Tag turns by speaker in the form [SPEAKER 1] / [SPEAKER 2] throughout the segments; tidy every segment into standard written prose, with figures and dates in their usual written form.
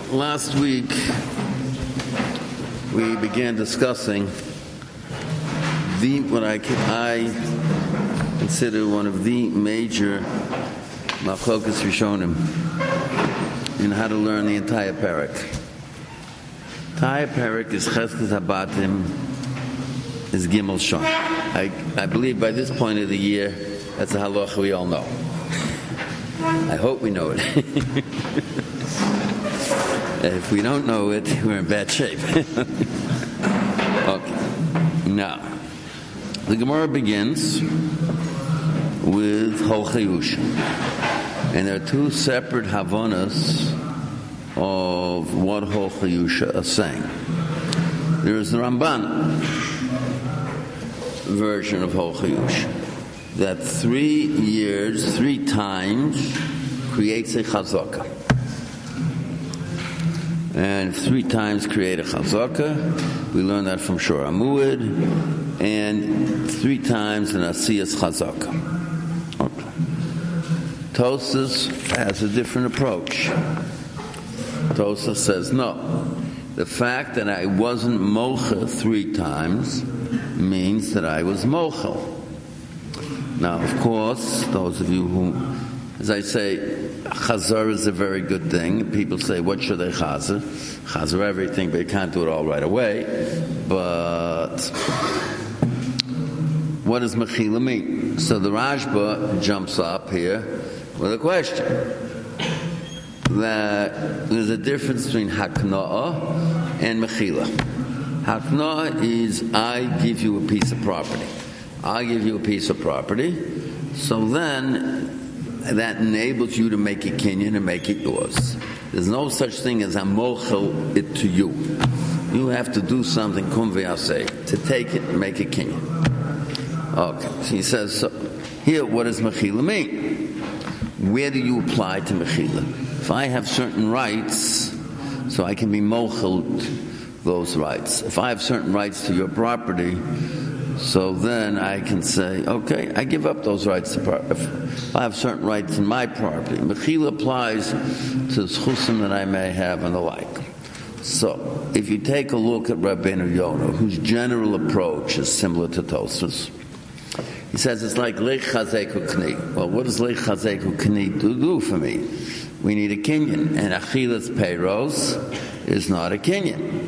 [SPEAKER 1] last week we began discussing what I consider one of the major machlokas rishonim in how to learn the entire parak. Entire parak is Cheskes Habatim, is Gimel Shon. I believe by this point of the year, that's a halacha we all know. I hope we know it. If we don't know it, we're in bad shape. Okay. Now, the Gemara begins with Hol Chayusha. And there are two separate Havanas of what Hol Chayusha is saying. There is the Ramban version of Hol Chayusha, that 3 years, 3 times creates a chazaka. And 3 times create a chazaka. We learn that from Shor Amud. And 3 times an asiyas chazaka. Okay. Tosas has a different approach. Tosas says, no. The fact that I wasn't mocha 3 times means that I was mochel. Now, of course, those of you who, as I say, chazar is a very good thing. People say, what should they chazar? Chazar everything, but you can't do it all right away. But what does mechila mean? So the Rashba jumps up here with a question. That there's a difference between hakna'ah and mechila. Hakna'ah is, I give you a piece of property. I give you a piece of property, so then that enables you to make a kinyan and make it yours. There's no such thing as I'm mochel it to you. You have to do something, kum ve'aseh, to take it and make a kinyan. Okay, so he says, so here, what does mechila mean? Where do you apply to mechila? If I have certain rights, so I can be mochel those rights. If I have certain rights to your property, so then I can say, okay, I give up those rights to property. If I have certain rights in my property, mechila applies to schusim that I may have and the like. So, if you take a look at Rabbeinu Yonah, whose general approach is similar to Tosfos, he says it's like lech chazeku kni. Well, what does lech chazeku kni do for me? We need a kinyan, and achilas peiros is not a kinyan.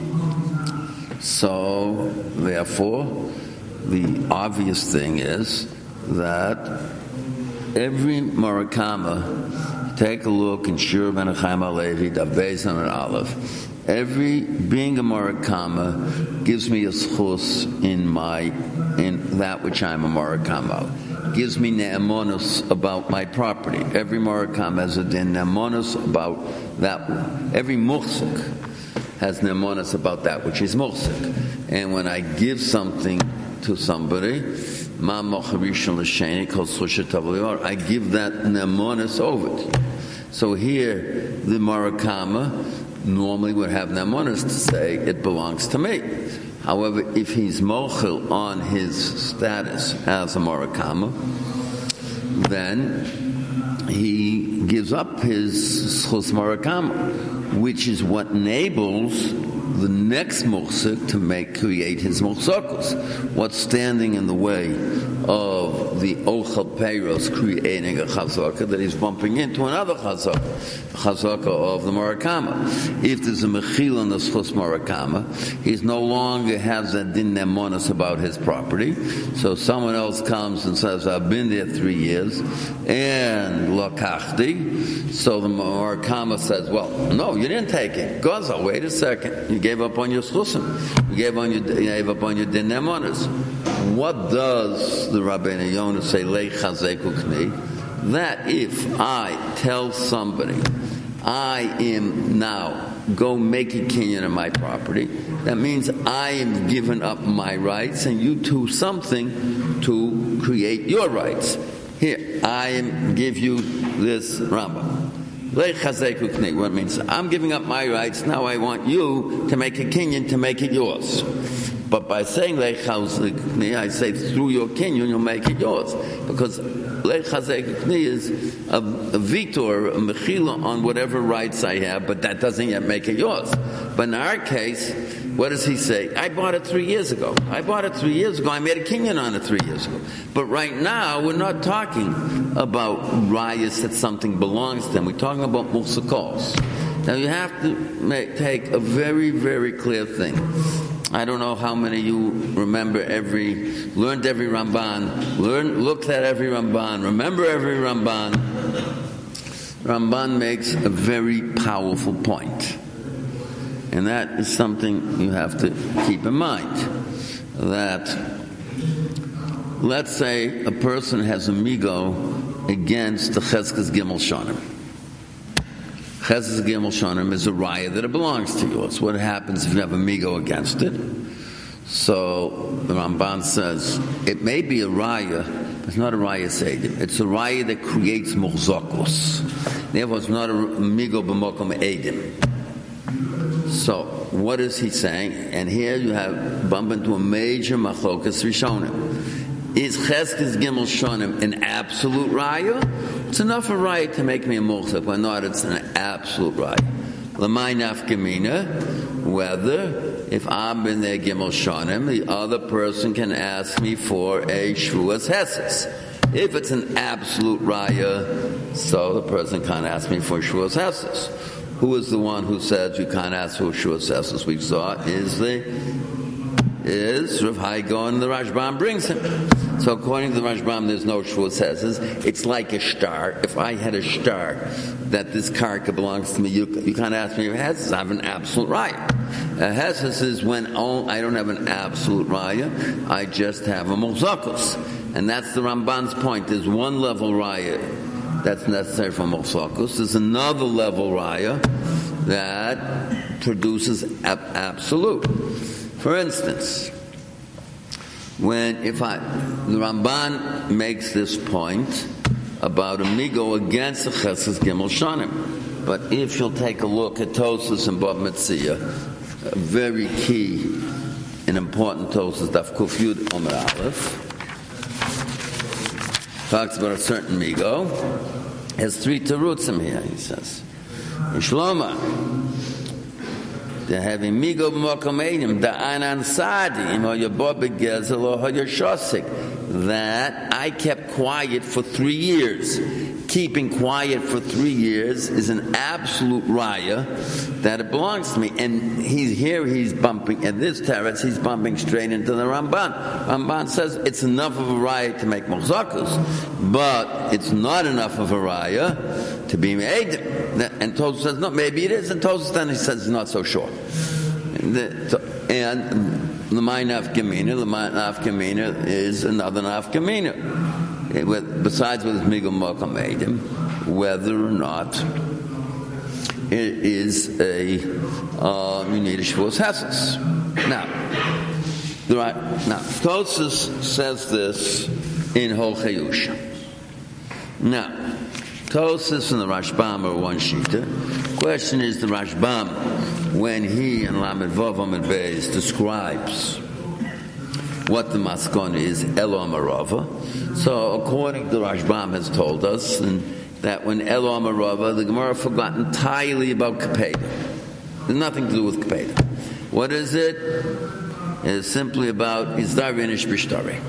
[SPEAKER 1] So, therefore, the obvious thing is that every Murakama, take a look in Shur Ben Chaim HaLevi, Dav Beis and Aleph, every being a Murakama gives me a schus in that which I'm a Murakama. Gives me ne'emonos about my property. Every Murakama has a din ne'emonos about that one. Every muhsik has ne'emonos about that which is muhsik. And when I give something to somebody, I give that ne'emonos over to you. So here, the Murakama normally would have ne'emonos to say, it belongs to me. However, if he's mochel on his status as a Murakama, then he gives up his schus Murakama, which is what enables the next muhsik to create his muhsakos. What's standing in the way of the ochel peiros creating a chazaka that he's bumping into another chazaka of the Murakama. If there's a mechil on the schus Murakama, he's no longer has that din nemonos about his property. So someone else comes and says, I've been there 3 years, and lakachti. So the Murakama says, well, no, you didn't take it. Goza, wait a second. You gave up on your schusim. You gave up on your din nemonos. What does the Rabbeinu Yonah say, Lei chazeku kni? That if I tell somebody, I am now, go make a kinyan of my property, that means I am giving up my rights and you do something to create your rights. Here, I give you this Rambam. Lei chazeku kni. What it means? I'm giving up my rights, now I want you to make a kinyan to make it yours. But by saying Lei chazeku kni, I say through your kinyan you'll make it yours. Because is a vitor, a mechila on whatever rights I have, but that doesn't yet make it yours. But in our case, what does he say? I bought it 3 years ago. I made a kinyan on it 3 years ago. But right now, we're not talking about rayas that something belongs to them. We're talking about musakos. Now you have to take a very, very clear thing. I don't know how many of you remember learned every Ramban, looked at every Ramban, remember every Ramban. Ramban makes a very powerful point. And that is something you have to keep in mind. That, let's say a person has a migo against the Cheskas Gimel Shonim. Cheskas Gimel Shonim is a raya that it belongs to yours. What happens if you have a migo against it? So the Ramban says it may be a raya, it's not a raya seidim. It's a raya that creates muhzakos. Therefore, it's not a migo b'mokom eidim. So what is he saying? And here you have bump into a major machlokas rishonim. Is Cheskas Gimel Shonim an absolute raya? It's enough a raya to make me a muhzak. Why not? It's an absolute raya. L'may nafkamina, whether if I'm in there Gimel Shonim, the other person can ask me for a shvuas heses. If it's an absolute raya, so the person can't ask me for shvuas heses. Who is the one who said you can't ask for shvuas heses? We saw is Rav Hai Gaon, the Rashbam brings him. So according to the Rashbam, there's no shvuas heses. It's like a shtar. If I had a shtar that this karka belongs to me, you can't ask me for heses. I have an absolute raya. A heses is when I don't have an absolute raya. I just have a muhzakos. And that's the Ramban's point. There's one level raya that's necessary for muhzakos. There's another level raya that produces absolute. For instance, the Ramban makes this point about a migo against the Cheskas Gimel Shonim. But if you'll take a look at Tosas and Bava Metzia, a very key and important Tosas, Daf Kuf Yud Omer Aleph, talks about a certain migo, has 3 terutzim here, he says. In Shloma, they're having migo b'mokom eidim, da'anan sadim, or your bobe gezel, or your shosik, that I kept quiet for 3 years. Keeping quiet for 3 years is an absolute raya that it belongs to me. And he's bumping, at this teretz, he's bumping straight into the Ramban. Ramban says it's enough of a raya to make mozakus, but it's not enough of a raya to be made. And Tosfos says, no, maybe it is. And Tosfos then he says he's not so sure. And the my nafkamina is another nafkamina. Besides with Migum Mokum Eidim, whether or not it is you need a Shavuos Heses. Now, Tosfos says this in Hol Chayusha. Now, Tosfos and the Rashbam are one shita. Question is the Rashbam, when he in Lamed Vav Amud Beis describes what the maskon is, Elo Amarava. So according to Rashbam has told us that when Elo Amarava, the Gemara forgot entirely about Kapeda. There's nothing to do with Kapeda. What is it? It's simply about Izdar Vinish Bishtari.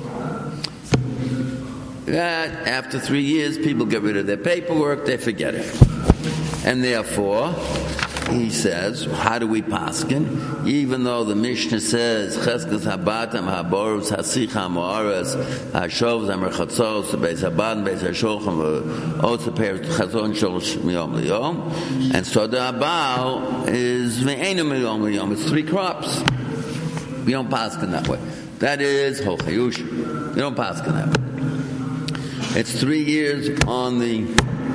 [SPEAKER 1] That after 3 years, people get rid of their paperwork, they forget it. And therefore, he says, how do we paskin? Even though the Mishnah says, Cheskas habatam haborus hasich hamoaras hashovs hamerchatzos beis haban beis hashochem otzeper chazon sholosh miyom liyom, and so the habal is ve'enu miyom liyom. It's 3 crops. We don't paskin that way. That is Hol Chayush. We don't paskin that way. It's 3 years on the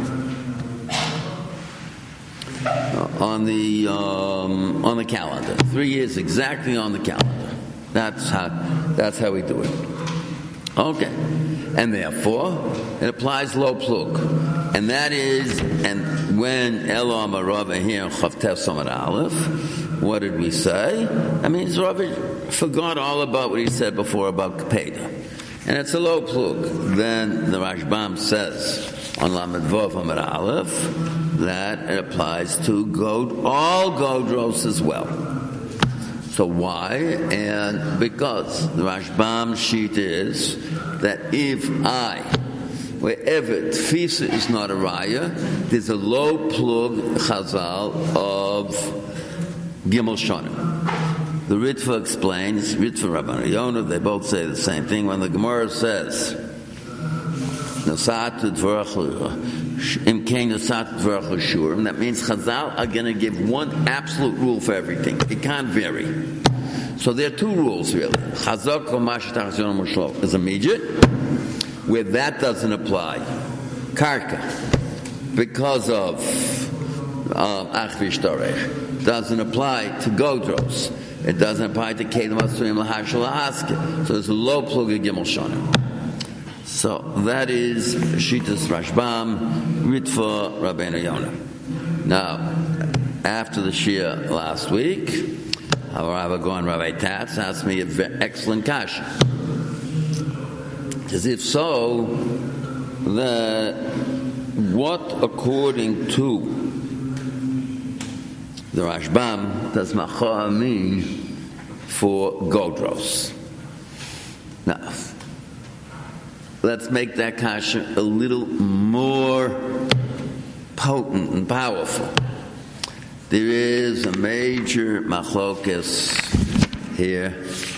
[SPEAKER 1] calendar. 3 years exactly on the calendar. That's how we do it. Okay. And therefore, it applies lo plug. And that is, and when Elo Amarava here in Chavtev Samad Aleph, what did we say? I mean, Zerav forgot all about what he said before about Kapeda. and it's a low plug. Then the Rashbam says on Lamed Vav Amud Aleph that it applies to all godros as well. So why? And because the Rashbam sheet is that if wherever tfisa is not a raya, there's a low plug chazal of Gimel Shonim. The Ritva explains, Ritva Rabban Yonah, they both say the same thing. When the Gemara says, that means Chazal are going to give one absolute rule for everything. It can't vary. So there are two rules really. Chazak is immediate, where that doesn't apply. Karka, because of Achvish Dorech, doesn't apply to Godros. It doesn't apply to Kedem Asurim Lahashal Aske. So there's a low plug of Gimel Shonim. So that is Shitas Rashbam, Ritva Rabbeinu Yonah. Now, after the Shia last week, our Rabbi Gaon Rabbi Tatz asked me an excellent kasha. As if so, what according to the Rashbam does Machoa mean for Godros? Now, let's make that kasha a little more potent and powerful. There is a major machlokas here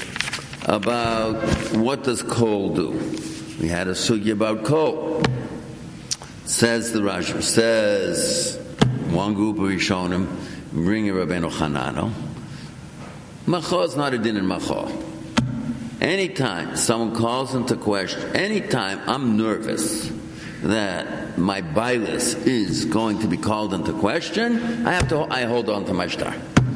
[SPEAKER 1] about what does kol do. We had a sugya about kol. Says the Rashi, says one group of Rishonim, bring a Rabbeinu Hanano. Macho is not a din in macho. Anytime someone calls into question, anytime I'm nervous that my bilis is going to be called into question, I hold on to my shtar.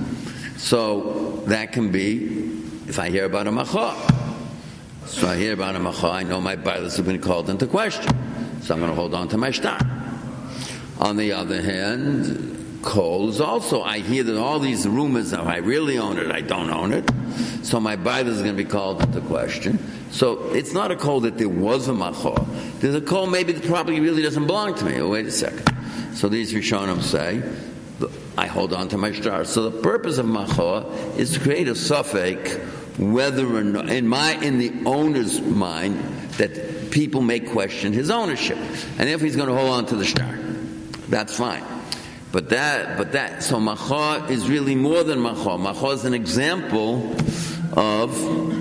[SPEAKER 1] So that can be if I hear about a macho. So I hear about a macho, I know my bilis has been called into question. So I'm going to hold on to my shtar. On the other hand, kol is also, I hear that all these rumors of I really own it, I don't own it. So my bilis is going to be called into question. So it's not a kol that there was a macho. There's a kol maybe that probably really doesn't belong to me. Oh, wait a second. So these Rishonim say, I hold on to my shtar. So the purpose of macho is to create a suffix whether or not, in the owner's mind, that people may question his ownership. And if he's going to hold on to the shtar, that's fine. But so macho is really more than macho. Macho is an example of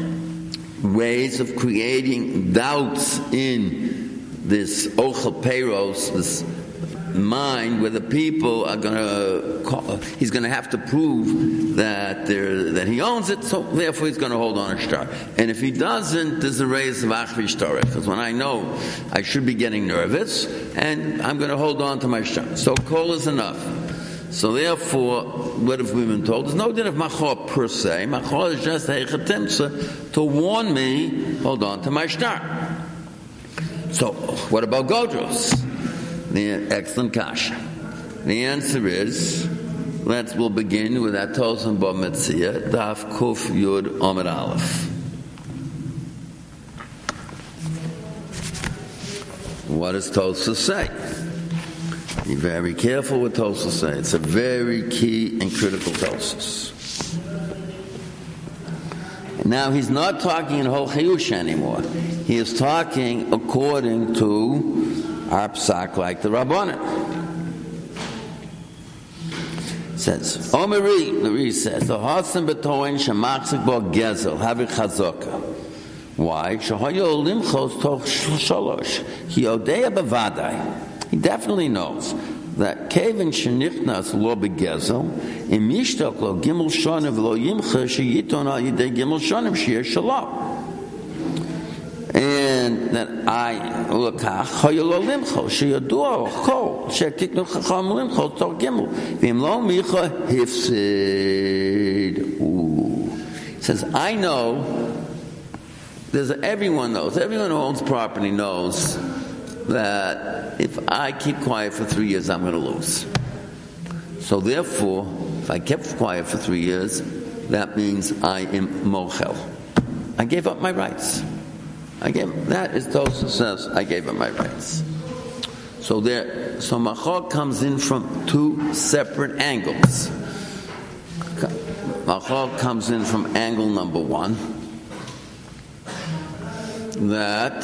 [SPEAKER 1] ways of creating doubts in this ochel peiros, this mind, where the people are he's going to have to prove that he owns it, so therefore he's going to hold on a shtar. And if he doesn't, there's a raise of achvish torah, because when I know I should be getting nervous, and I'm going to hold on to my shtar. So kol is enough. So therefore, what have we been told? There's no din of macho per se. Macho is just heichatimsa to warn me, hold on to my shtar. So, what about godros? The excellent kasha. The answer is, we'll begin with Atos and Bo Metzia, Daf Kuf Yud Amud Aleph. What does Tosfos say? Be very careful what Tosfos says. It's a very key and critical Tosfos. Now he's not talking in whole Chayush anymore. He is talking according to our psak, like the Rabbanan. Says Omeri, the Re says the Hasan betoin shemachzik bo gezel havik chazaka. Why? Shahayo limchos toch shalosh. He odeya bevadai. He definitely knows that Kevin shenichnas lo begezel im yishtok lo gimel shonim lo yimcha sheyiton al yidei gimel shonim sheyeh shalom, and that I lokach haylo limcho sheyadu kol shektiknu chacham limcho tor gimel v'im lo micha hifsid. He says, I know. Everyone knows. Everyone who owns property knows that if I keep quiet for 3 years, I'm going to lose. So therefore, if I kept quiet for 3 years, that means I am mochel. I gave up my rights. That is Tosfos says, I gave him my rights. So Machor comes in from two separate angles. Machor comes in from angle number one, that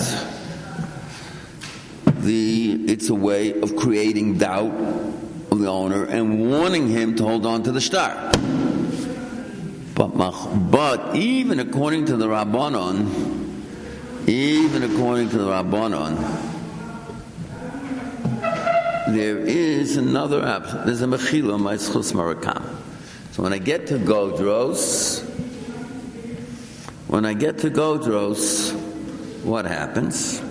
[SPEAKER 1] it's a way of creating doubt of the owner and warning him to hold on to the star. But even according to the Rabbanon, there is another option. There's a mechila my schus marakam. So when I get to Godros, what happens?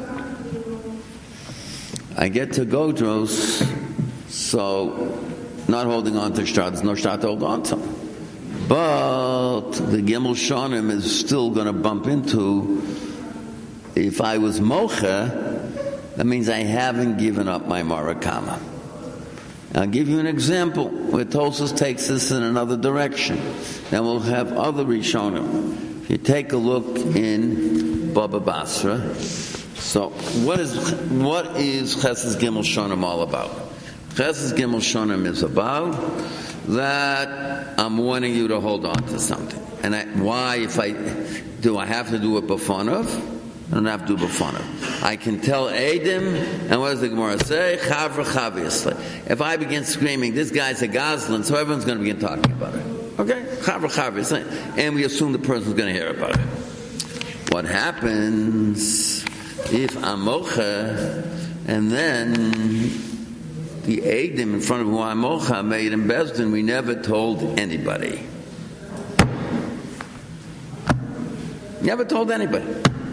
[SPEAKER 1] I get to Godros, so not holding on to shtar, there's no shtar to hold on to. But the Gimel Shonim is still going to bump into, if I was Mocha, that means I haven't given up my Marakama. I'll give you an example where Tosfos takes this in another direction. Then we'll have other Rishonim. If you take a look in Baba Basra, so what is Chesed Gimel Shonim all about? Chesed Gimel Shonim is about that I'm wanting you to hold on to something. And do I have to do it b'fanav? I don't have to do b'fanav. I can tell Eidim, and what does the Gemara say? Chavra chaviyasle. If I begin screaming, this guy's a Goslin, so everyone's going to begin talking about it. Okay? Chavra chaviyasle. And we assume the person's going to hear about it. What happens if I'm mocha, and then the Eidim in front of who I'm mocha made in Bezdin, we never told anybody. Never told anybody.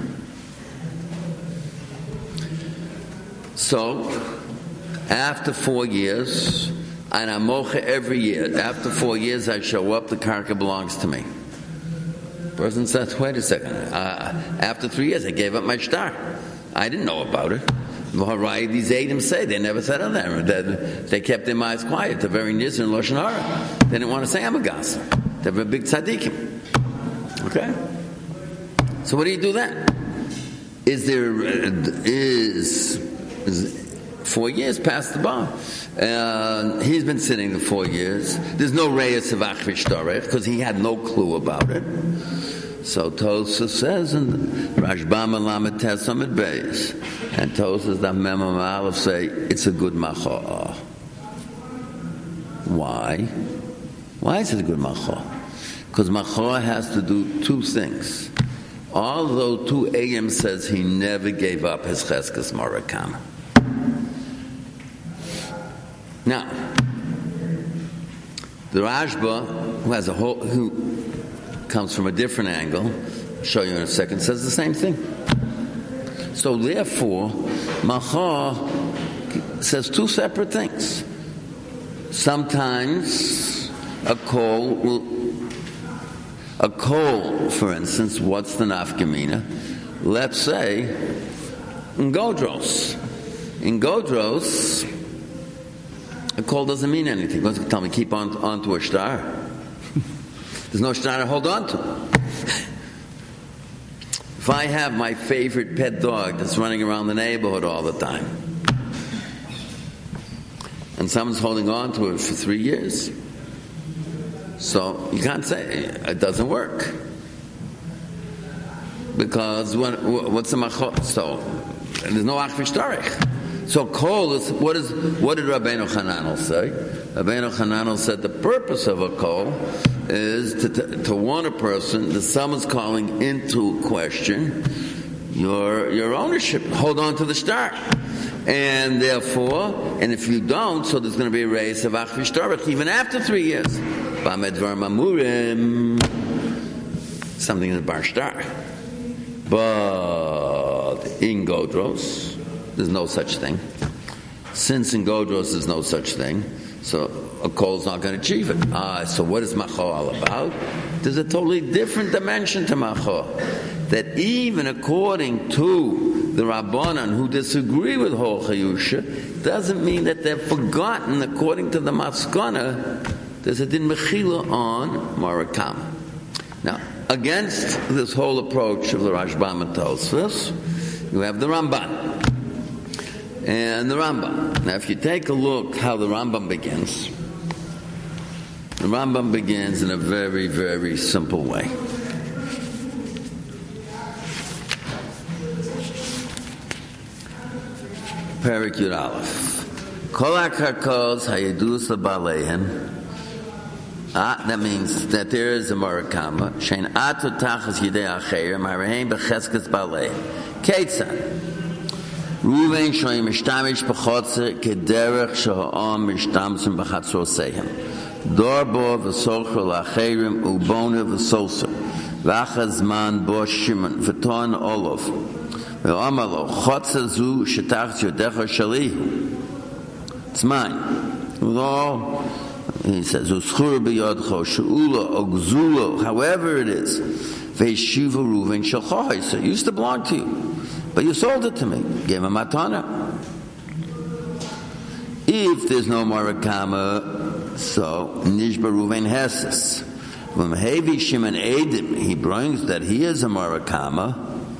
[SPEAKER 1] So, after 4 years, and I'm mocha every year, after 4 years I show up, the karka belongs to me. Person says, wait a second, after 3 years I gave up my shtar. I didn't know about it. These Eidim say, they never said on them. They kept their minds quiet. They're very niz in Lashon Hara. They didn't want to say I'm a Gasa. They were big tzaddikim. Okay? So what do you do then? Is 4 years past the bar? He's been sitting the 4 years. There's no reyes of achvish darech because he had no clue about it. So Tosfos says in Rashbam Lamed Tes Amud Beis, and Tosfos Daf Mem Amud Aleph say it's a good machor. Why? Why is it a good machor? Because machor has to do two things. Although 2 a.m. says he never gave up his cheskes marakam. Now, the Rashba, who comes from a different angle, I'll show you in a second, says the same thing. So therefore, Machor says two separate things. Sometimes a call, for instance, what's the nafkamina? Let's say in Godros. In Godros, a call doesn't mean anything. Because you tell me, keep on to a star. There's no star to hold on to. If I have my favorite pet dog that's running around the neighborhood all the time, and someone's holding on to it for 3 years, so you can't say it doesn't work. Because what's the machot? So there's no achvish darech. So kol is what did Rabbeinu Hananel say? Rabbeinu Hananel said the purpose of a kol is to warn a person that someone's calling into question your ownership. Hold on to the star. And therefore, and if you don't, so there's going to be a race of achvish darech even after 3 years. Bamedvar mamurim, something in the bar star. But in Godros, there's no such thing. Since in Godros there's no such thing, so a call is not going to achieve it. So what is Machor all about? There's a totally different dimension to Machor. That even according to the Rabbanan who disagree with Hol Chayusha, doesn't mean that they've forgotten, according to the Maskana, there's a din mechila on Marakam. Now, against this whole approach of the Rashbam and Tosfos, you have the Ramban. And the Rambam. Now, if you take a look how the Rambam begins in a very, very simple way. Perik Yud Aleph. Kol HaKarkos HaYedus LeBaleihem. That means that there is a Murakama. Shein Atu Tachas Yidei Acherim Hareim Becheskes Baleim. Ketzad. Ruven shoyim mishtamish b'chotzer kederech sheha'am mishtamsim b'chatzoseihem. Dorbo v'socher l'acherim ubona v'soser. V'achazman bo shimon v'ton olov. V'amar lo chotzer zu shetach yodecha shalihu. It's mine. Lo, he says, u'schur b'yodcho she'ula or gzula, however it is. V'yeshiva Ruven shelchohi. So it used to belong to you. But you sold it to me. Gave him matana. If there's no Murakama, so Nishba Ruven Heses. When Hevi Shimon Edim, he brings that he is a Murakama,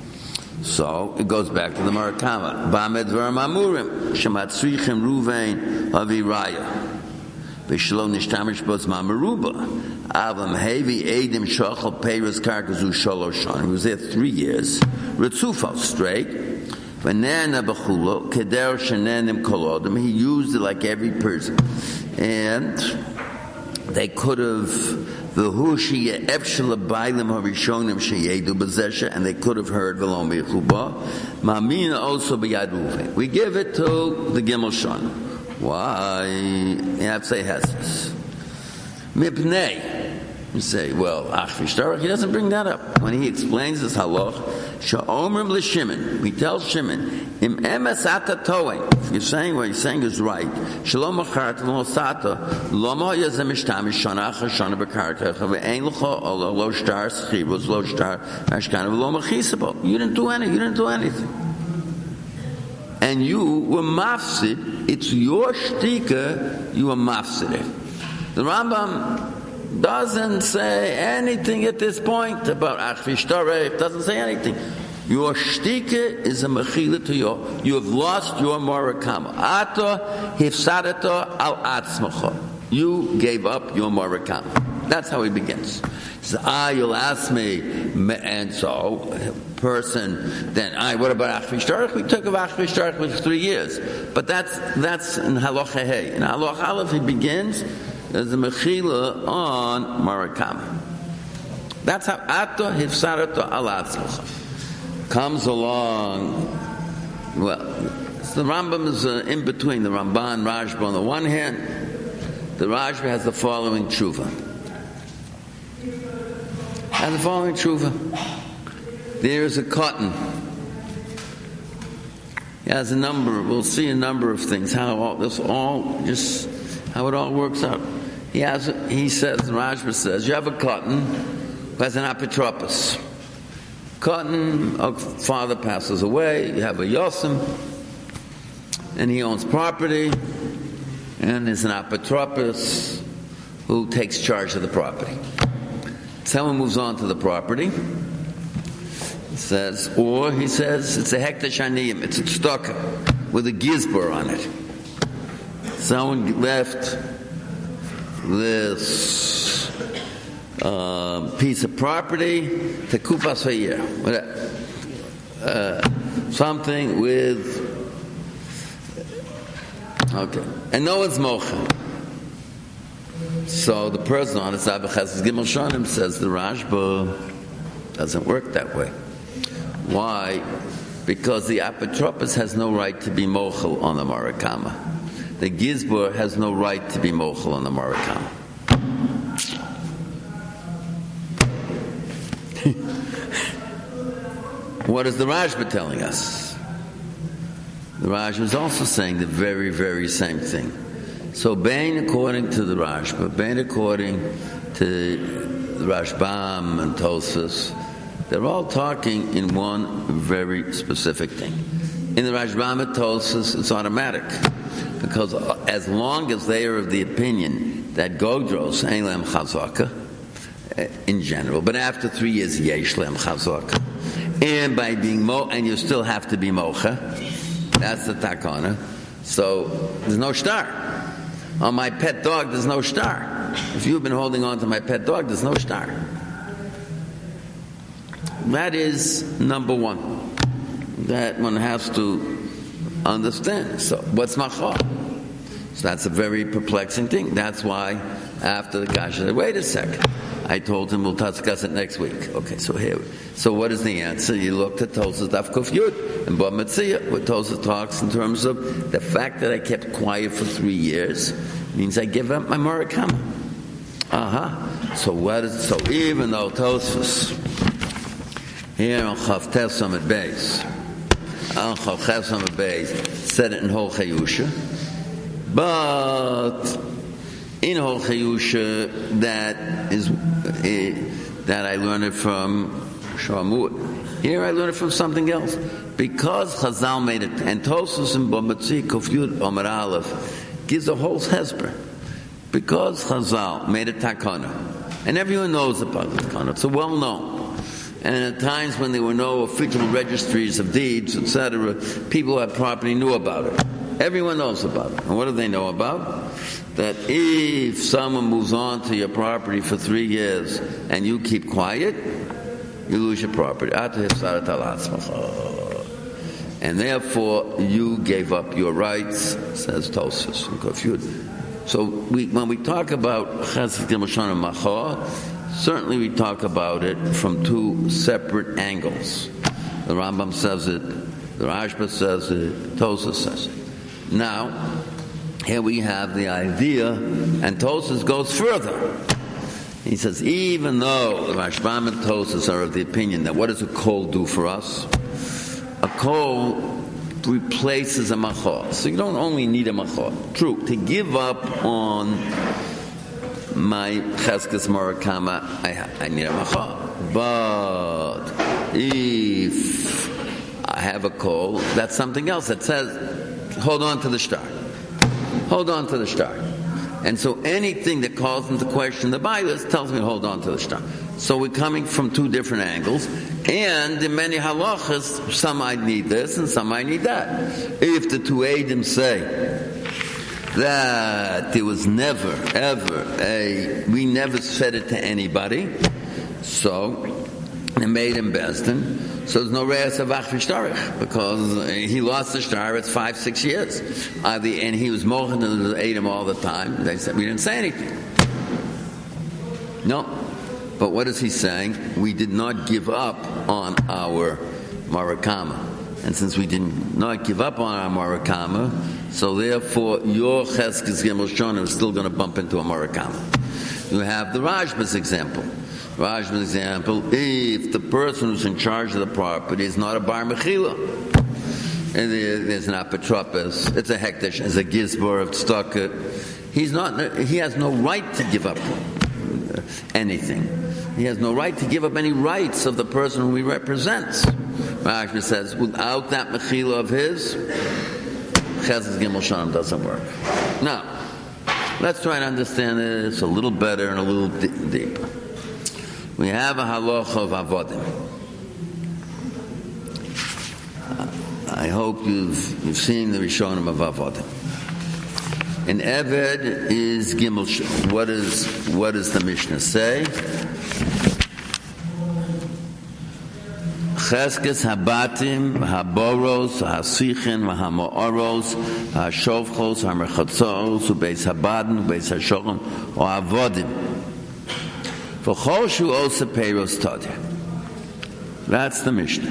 [SPEAKER 1] so it goes back to the Murakama. Bamed Veram Amurim, Shematzrichim Ruven Aviraya. V'shlo Nishtamish Bos Mamaruba. Avam Hevi Edim Shachal Peiros Karkazu Sholoshon. He was there 3 years. Ritzufal, straight. V'nana b'chulo, keder shenenim kolodim. He used it like every person. And they could have, v'hushi efshel bailim harishonim sheyedu b'zesha, and they could have heard v'lom b'yichuba. Mamina also b'yad Ruven. We give it to the Gimel Shon. Why? You have to say Hesses. Mipnei. You say, well, Achvishtarach, he doesn't bring that up. When he explains this halach, Sha'omrim l'Shimon, he tells Shimon, Im emes ata toein, if you're saying what he's saying is right, Shalom acharta lo sata, Loma yazem ishtamish shana achar shana b'kartecha, ve'ein l'cho olo lo shtar schibos, lo shtar ashkana v'lo machisabo. You didn't do anything. And you were mafsid, it's your shtika, you were mafsid. The Rambam doesn't say anything at this point about Achvishtarech, doesn't say anything. Your shtika is a mechila to you have lost your Murakama. Ata hifsadata al atzmacha. You gave up your Murakama. That's how he begins. He says, you'll ask me, and so, person, then, what about Achvishtarech? We took of Achvishtarech for 3 years. But that's in Halacha Hey. In Halacha Aleph, he begins, there's a mechila on Murakama. That's how Ato Hifsarato Al Atzmacha comes along. Well, the Rambam is in between the Ramban, Rashba on the one hand. The Rashba has the following tshuva. There is a cotton. He has a number. We'll see a number of things. How it all works out. He says, Rashba says, you have a cotton who has an apotropos. Cotton, a father passes away, you have a yosim, and he owns property, and there's an apotropos who takes charge of the property. Someone moves on to the property, he says it's a hektar shaniyim, it's a tzedakah with a gizbor on it. Someone left this piece of property to kupas hayir, something with and no one's mocha. So the person on the Sabbath Gimel Shonim says the Rashba doesn't work that way. Why? Because the apotropos has no right to be mochel on the Murakama. The Gizbor has no right to be mochel on the Murakama. What is the Rashba telling us? The Rashba is also saying the very, very same thing. So, Bain according to the Rashba, Bain according to the Rashbam and Tosfos, they're all talking in one very specific thing. In the Rashbam and Tosfos, it's automatic. Because as long as they are of the opinion that Godros ain't lem chazaka, in general. But after 3 years, yesh lem chazaka. And by being and you still have to be mocha. That's the takana. So there's no shtar. On my pet dog, there's no shtar. If you've been holding on to my pet dog, there's no shtar. That is number one. That one has to understand. So what's machor? So that's a very perplexing thing. That's why after the kasha said, wait a second. I told him we'll discuss it next week. Okay, so here. So what is the answer? You looked at Tosas Daf Kuf Yud and Ba Metzia, where Tosas talks in terms of the fact that I kept quiet for 3 years means I give up my Murakama. So what is so even though Tosas here on Chav Tes Summit Beis, on Chav Tes Summit Beis said it in Hol Chayusha, but in Hol Chayusha that I learned it from Shamut. Here I learned it from something else. Because Chazal made it, and Tosfos in B'Matzi Kuf Yud Omer Aleph gives a whole hesper. Because Chazal made a takana, and everyone knows about the takana, it's well known. And at times when there were no official registries of deeds, etc., people who had property knew about it. Everyone knows about it. And what do they know about? That if someone moves on to your property for 3 years and you keep quiet, you lose your property. And therefore, you gave up your rights, says Tosfos. So when we talk about Chesed Gimel Shana Machor, certainly we talk about it from 2 separate angles. The Rambam says it, the Rashba says it, Tosfos says it. Now, here we have the idea, and Tosfos goes further. He says, even though Rashbam and Tosfos are of the opinion that what does a kol do for us? A kol replaces a machor. So you don't only need a machor. True, to give up on my cheskes Murakama, I need a machor. But if I have a kol, that's something else that says, hold on to the shtar. Hold on to the shtar. And so anything that calls into question the bias tells me to hold on to the shtar. So we're coming from 2 different angles. And in many halachas, some might need this and some might need that. If the 2 Eidim say that there was never, ever we never said it to anybody, so they made him Bezdin. So there's no reis of achvi shtarich because he lost the shtar. It's 5-6 years, and he was mochen and ate him all the time. They said we didn't say anything. No, but what is he saying? We did not give up on our Murakama, and since we did not give up on our Murakama, so therefore your cheskes gimel shana is still going to bump into a Murakama. You have the Rashba's example. Rashba's example, if the person who's in charge of the property is not a bar mechila, and there's an apotropos, it's a hektish, it's a gizbor of tzedakah, he has no right to give up anything. He has no right to give up any rights of the person whom he represents. Rashba says, without that mechila of his, Chesed Gimel Shanam doesn't work. Now, let's try to understand this a little better and a little deeper. We have a halacha of avodim. I hope you've seen the Rishonim of avodim. An eved is gimel. What does the Mishnah say? Cheskes habatim, haboros, hasichin, hamoros, hashovchos, hamerchatzos, ubeis habadim, ubeis hashochem, or avodim. V'choshu osa peiros todeh. That's the Mishnah.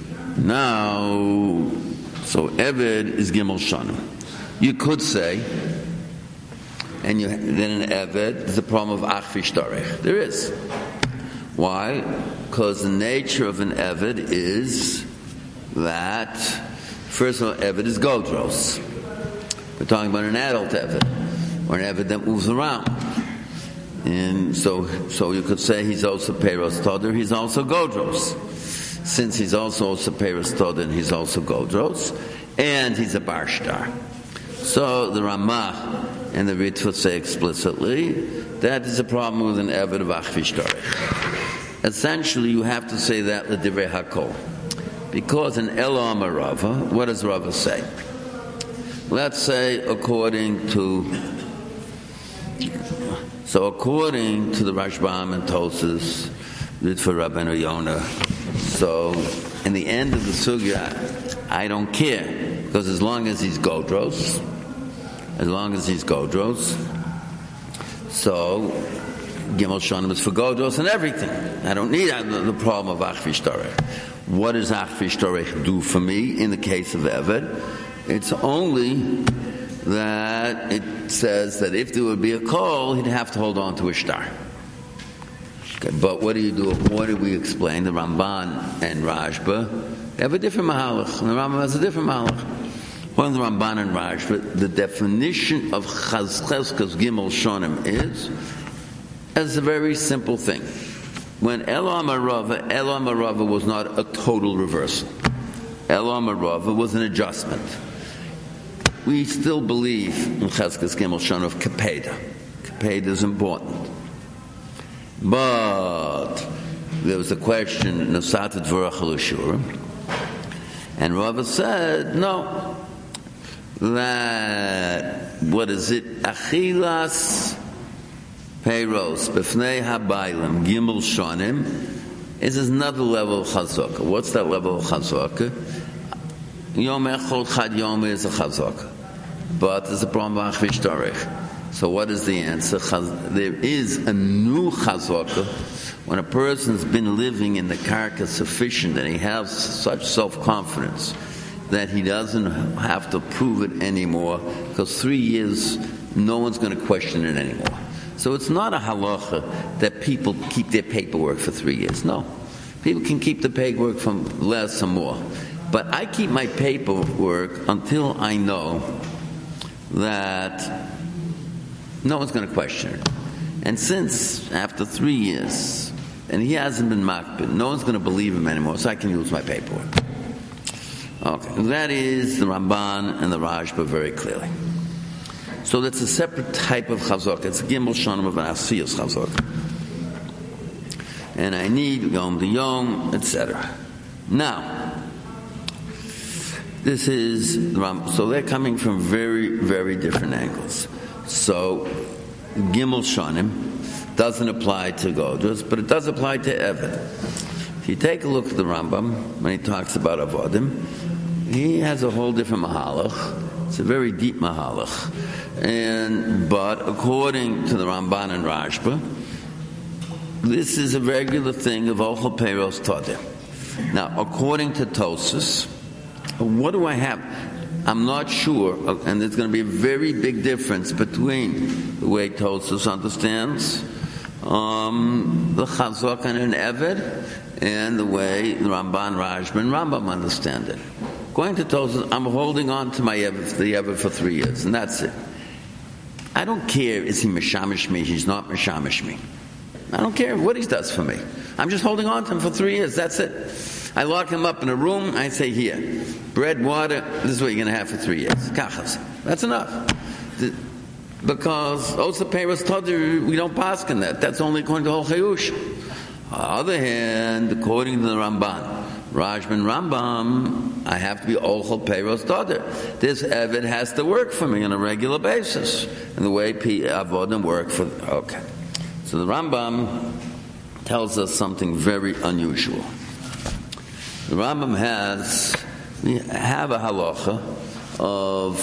[SPEAKER 1] Now, so Eved is Gimel Shanim. You could say, and then an Eved, there's a problem of Achvi Shtarech. There is. Why? Because the nature of an Eved is that, first of all, Eved is Godros. We're talking about an adult Eved, or an Eved that moves around. And so you could say he's also Peiros Toder, he's also Godros. Since he's also Peiros Toder, and he's also Godros, and he's a Bar Shtar. So the Ramah and the Ritva say explicitly, that is a problem with an Eved of Achvish Tarech. Essentially, you have to say that the Divrei HaKol. Because in Elam Rava, what does Rava say? Let's say according to the Rashbam and Tosas, Ritva Rabbeinu Yonah. So in the end of the sugya, I don't care, because as long as he's Godros, so Gimel Shonim is for Godros and everything. I don't need the problem of Achvish Tarech. What does Achvish Tarech do for me in the case of Eved? It's only that it says that if there would be a call, he'd have to hold on to a star. Okay, but what do you do? What do we explain? The Ramban and Rashba, they have a different mahalach, and the Rambam has a different mahalach. One of the Ramban and Rashba, the definition of Chazcheskas Gimel Shonim is a very simple thing. When Elam Arava was not a total reversal. Elam Arava was an adjustment. We still believe in Chazcheskas Gimel Shonim of Kapeda. Kapeda is important. But there was a question, Nosat Dvorach L'Shur, and Rava said, no, that, what is it? Achilas Peiros B'fnei Habaylim Gimel Shonim is another level of Chazaka. What's that level of Chazaka? Yom Echad Chad Yom is a Chazaka, but there's a problem of Achvish Tarech. So what is the answer? There is a new Chazaka when a person's been living in the karka sufficient and he has such self-confidence that he doesn't have to prove it anymore, because 3 years no one's going to question it anymore. So it's not a halacha that people keep their paperwork for 3 years. No. People can keep the paperwork from less or more. But I keep my paperwork until I know that no one's going to question it. And since after 3 years, and he hasn't been makbid, no one's going to believe him anymore, so I can use my paperwork. Okay, that is the Ramban and the Rashba very clearly. So that's a separate type of chazaka. It's a Gimel Shonim of an Asiyas chazaka. And I need Yom to Yom, etc. Now, this is so they're coming from very, very different angles. So Gimel Shonim doesn't apply to Godros, but it does apply to Eved. If you take a look at the Rambam when he talks about Avodim, he has a whole different mahalach. It's a very deep mahalach. But according to the Ramban and Rashba, this is a regular thing of Ochel Peiros Todeh. Now, according to Tosas, what do I have? I'm not sure, and there's going to be a very big difference between the way Tosas understands the Chazak and an Eved and the way the Ramban, Rashba, and Rambam understand it. Going to Tosas, I'm holding on to my Eved, the Eved for 3 years, and that's it. I don't care, is he Meshamish me, he's not Meshamish me. I don't care what he does for me. I'm just holding on to him for 3 years, that's it. I lock him up in a room, I say, here, bread, water, this is what you're going to have for 3 years. Kachas. That's enough. Because Osa Peiros Toder, we don't pass on that. That's only according to Hol Chayush. On the other hand, according to the Ramban, Rashban Rambam, I have to be Ochel Peiros Toder. This Eved has to work for me on a regular basis. And the way Avodim work for... Okay. So the Rambam tells us something very unusual. The Rambam we have a halacha of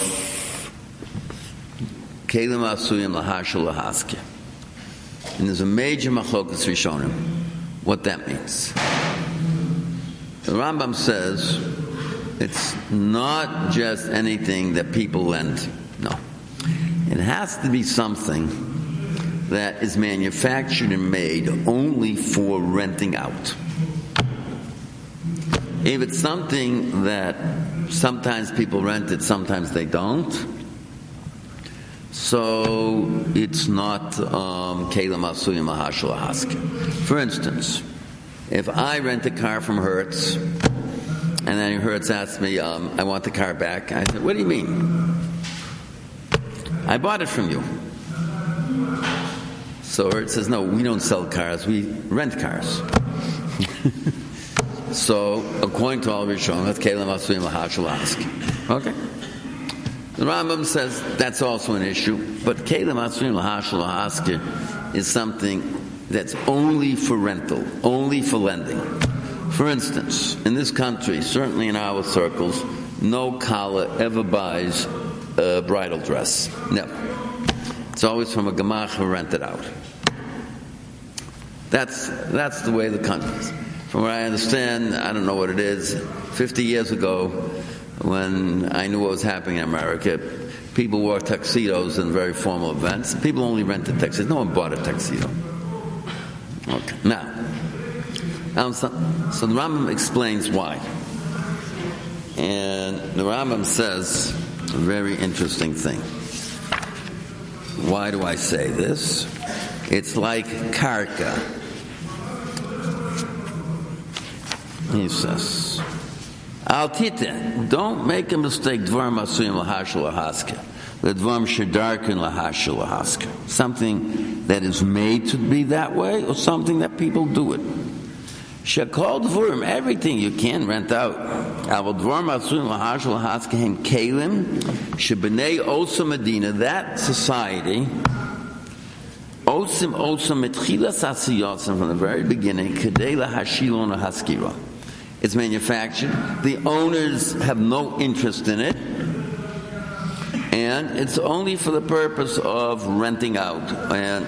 [SPEAKER 1] Kelim Asuyim Lahashal Lahaske. And there's a major machlokas Rishonim, what that means. The Rambam says it's not just anything that people lend. No. It has to be something that is manufactured and made only for renting out. If it's something that sometimes people rent it, sometimes they don't, so it's not Kelim Asuyim Lahashal Lahaske. For instance, if I rent a car from Hertz, and then Hertz asks me, I want the car back, I said, what do you mean? I bought it from you. So it says, no, we don't sell cars, we rent cars. So, according to all Rishonim, that's Kelim Asuim Lahashul Ask. Okay? The Rambam says that's also an issue, but Kelim Asuim Lahashul Ask is something that's only for rental, only for lending. For instance, in this country, certainly in our circles, no kala ever buys a bridal dress. Never. It's always from a gemach rented out. That's the way the country is. From what I understand, I don't know what it is, 50 years ago, when I knew what was happening in America, people wore tuxedos in very formal events. People only rented tuxedos. No one bought a tuxedo. Okay. Now, so the Rambam explains why. And the Rambam says a very interesting thing. Why do I say this? It's like karka. He says, Al tite, don't make a mistake, dvarim asuyim lahashul lahaske. The dvarim shedarkin lahashul lahaske. Something that is made to be that way, or something that people do it. Shekol dvarim, everything you can rent out. Aval dvarim asuyim lahashul lahaske hem kelim, shebnei osa medina, that society, osim metchilas asiyosim, from the very beginning, kedei lahashilon lahaskira. It's manufactured. The owners have no interest in it. And it's only for the purpose of renting out. And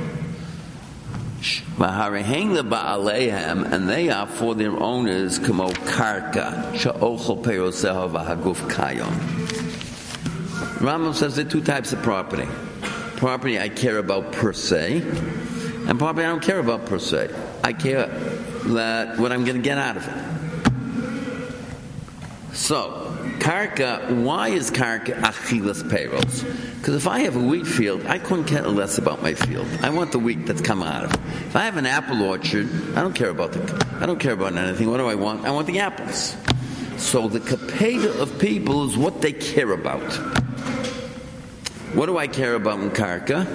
[SPEAKER 1] they are for their owners, kamo karka, sha'ochel peroseha v'haguf kayon. Rambam says there are two types of property. Property I care about per se, and property I don't care about per se. I care that what I'm going to get out of it. So, karka, why is karka achilas payros? Because if I have a wheat field, I couldn't care less about my field. I want the wheat that's coming out of it. If I have an apple orchard, I don't care about anything. What do I want? I want the apples. So the kapeda of people is what they care about. What do I care about in karka?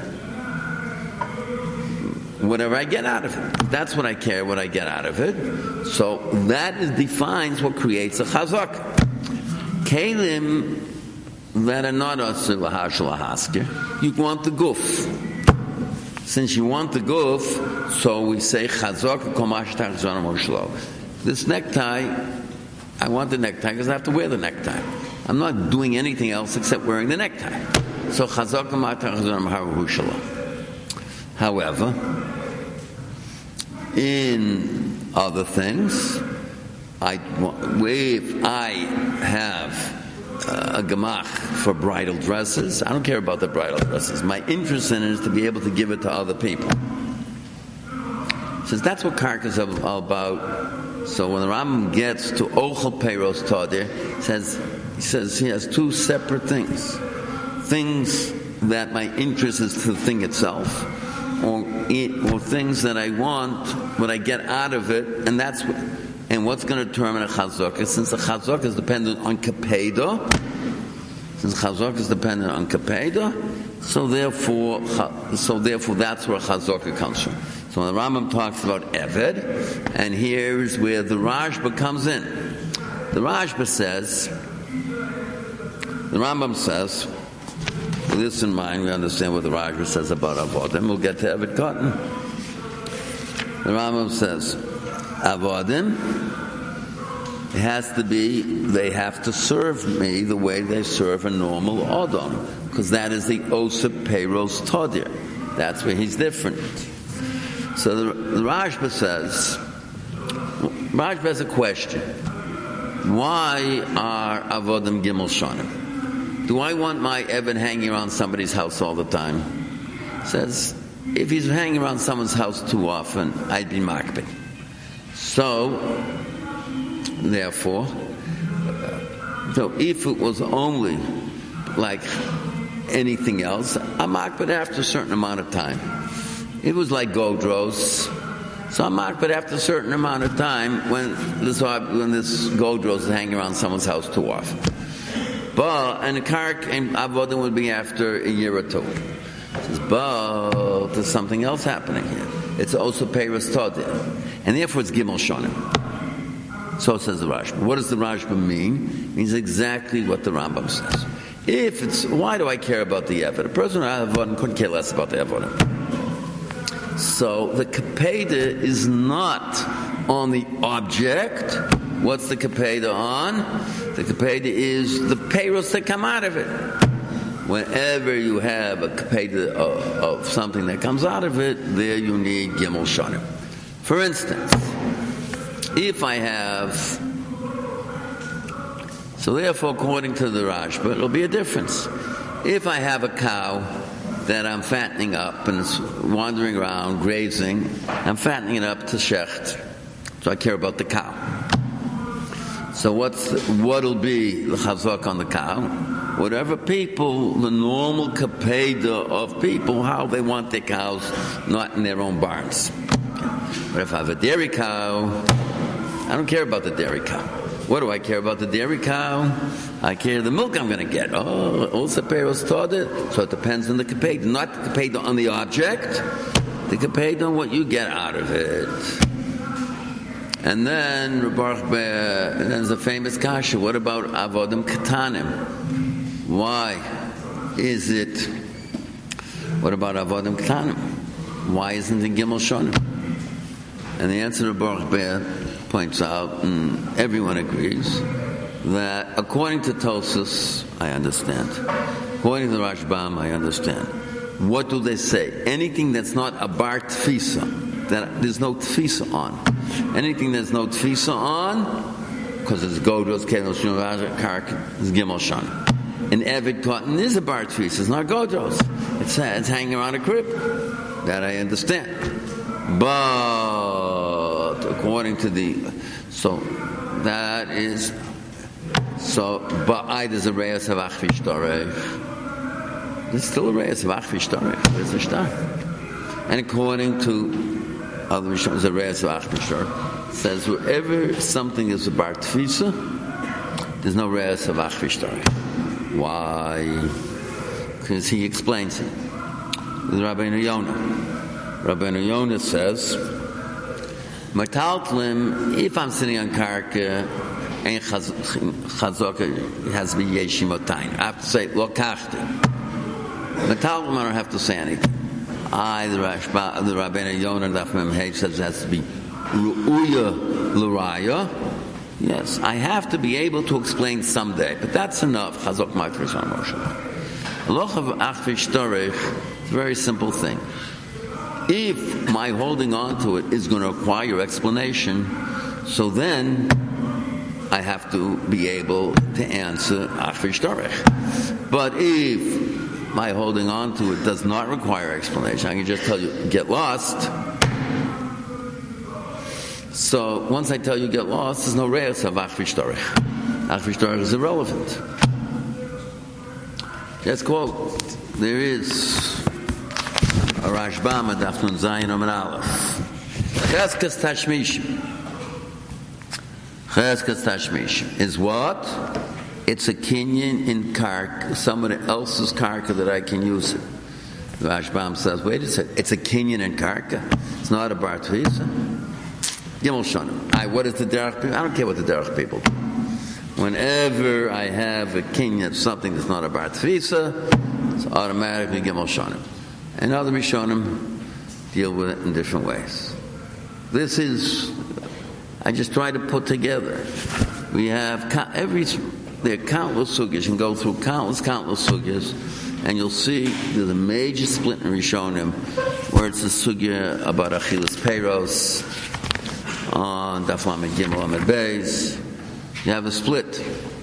[SPEAKER 1] Whatever I get out of it. That's what I care, what I get out of it. So that defines what creates a chazak. Kalim that are not asur lahashul lahasker, you want the guf. Since you want the guf, so we say chazak komash tachzon moshlo. This necktie, I want the necktie because I have to wear the necktie. I'm not doing anything else except wearing the necktie. So chazak komash tachzon moshlo. However, in other things, if I have a gemach for bridal dresses, I don't care about the bridal dresses. My interest in it is to be able to give it to other people. Since that's what karka is all about. So when the Rambam gets to ochel peiros tadir, he says he has two separate things. Things that my interest is to the thing itself, or things that I want, what I get out of it, and what's going to determine a chazaka? Since the chazaka is dependent on kapeda, so therefore that's where chazaka comes from. So when the Rambam talks about Eved, and here's where the Rashba comes in. The Rashba says, the Rambam says, with this in mind, we understand what the Rashba says about Avodim. We'll get to Eved Cotton. The Rambam says, Avodim, it has to be, they have to serve me the way they serve a normal Odom, because that is the Osip Peiros Todir. That's where he's different. So the Rashba says, Rashba has a question. Why are Avodim Gimel Shonim? Do I want my Evan hanging around somebody's house all the time? Says, if he's hanging around someone's house too often, I'd be makbid. So, therefore, if it was only like anything else, I'm makbid after a certain amount of time. It was like Godros, so I'm makbid after a certain amount of time when this Godros is hanging around someone's house too often. but and the kark and avodim would be after a year or two. He says, but there's something else happening here. It's also peiros todeh, and therefore it's gimel shonim. So says the Rashba. What does the Rashba mean? It means exactly what the Rambam says. If it's, why do I care about the Eved? A person who has Avodim couldn't care less about the Avodim. So the Kapeda is not on the object. What's the Kapeda on? The Kapeda is the peiros that come out of it. Whenever you have a Kapeda of something that comes out of it, there you need Gimel Shonim. For instance, if I have, so therefore according to the Rashba, it'll be a difference. If I have a cow that I'm fattening up and it's wandering around, grazing, I'm fattening it up to shecht. So I care about the cow. So what'll be the chazak on the cow? Whatever people, the normal kapeda of people, how they want their cows, not in their own barns. But if I have a dairy cow, I don't care about the dairy cow. What do I care about the dairy cow? I care the milk I'm going to get. Oh, also peiros todeh. So it depends on the kapeda, not the kapeda on the object, the kapeda on what you get out of it. And then there's a famous kasha. What about avodim katanim? Why is it? What about avodim katanim? Why isn't it gimel shonim? And the answer to Baruch Be'er points out, and everyone agrees, that according to Tosfos, I understand. According to the Rashbam, I understand. What do they say? Anything that's not a bar tfisa, that there's no tfisa on. Anything there's no tfisa on, because it's godros, kenos, kark, it's gimel shonim. An Eved cotton is a bar tfisa, it's not godros. It's hanging around a crib. That I understand. But according to there's a reyes of achvish dorech. There's still a reyes of achvish dorech. There's a shtar. And according to other Rishonim, the reyes of achvish dorech says wherever something is a bar tfisa, there's no reyes of achvish dorech. Why? Because he explains it. With Rabbeinu Yonah. Rabbeinu Yonah says, Mataltlim, if I'm sitting on karka, and chazaka, it has to be yeshimotain. I have to say, lokachti. Mataltlim, I don't have to say anything. The Rabbeinu Yonah, Daf Mem Hey, says it has to be ru'uya l'raya. Yes, I have to be able to explain someday, but that's enough. Chazok matris on Moshe. Loch of achvish dorech, it's a very simple thing. If my holding on to it is going to require explanation, so then I have to be able to answer achvish dorech. But if my holding on to it does not require explanation, I can just tell you, get lost. So once I tell you get lost, there's no reyes of achvish dorech. Achvish dorech is irrelevant. Just quote, there is a Rashbam Daf Nun Zayin Amud Aleph. Cheskas Tashmishim is what? It's a kinyan in karka, someone else's karka that I can use it. The Rashbam says, wait a second, it's a kinyan in karka. It's not a bar tfisa. Gimel shonim. What is the derech people? I don't care what the derech people do. Whenever I have a kinyan of something that's not a bar tfisa, it's automatically gimel shonim. And other Rishonim deal with it in different ways. This is, I just try to put together. We have there are countless sugyas. You can go through countless sugyas, and you'll see there's a major split in Rishonim where it's a sugya about achilas peiros on Daf Lamed Gimel Lamed Beis. You have a split.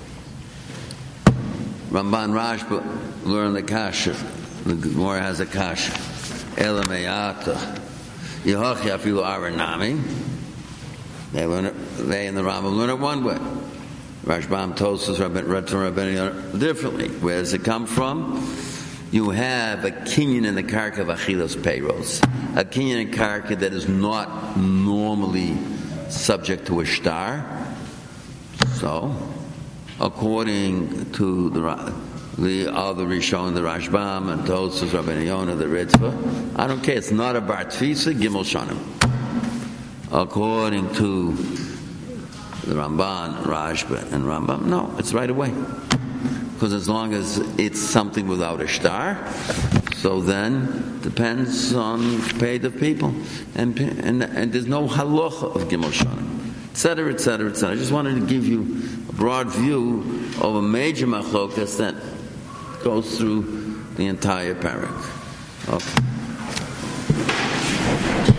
[SPEAKER 1] Ramban Rashba learn the kasha. The Gemara has a kasha. Ela meyata. Yehochi afilu aranami. They and the Rambam learn it one way. Rashbam Tosfos read from Rabbeinu differently. Where does it come from? You have a kinyan in the karka of achilas peiros. A kinyan in karka that is not normally subject to a shtar. So, according to the other Rishon, the Rashbam, and Tosfos, Rabbeinu Yonah, the Ritzvah. I don't care. It's not a bar tfisa, Gimel Shanim. According to the Ramban, Rashba, and Rambam, no, it's right away. Because as long as it's something without a star, so then depends on paid of people, and there's no halacha of Gimel Shanim, etc., etc., etc. I just wanted to give you a broad view of a major machlokas that goes through the entire parak. Okay.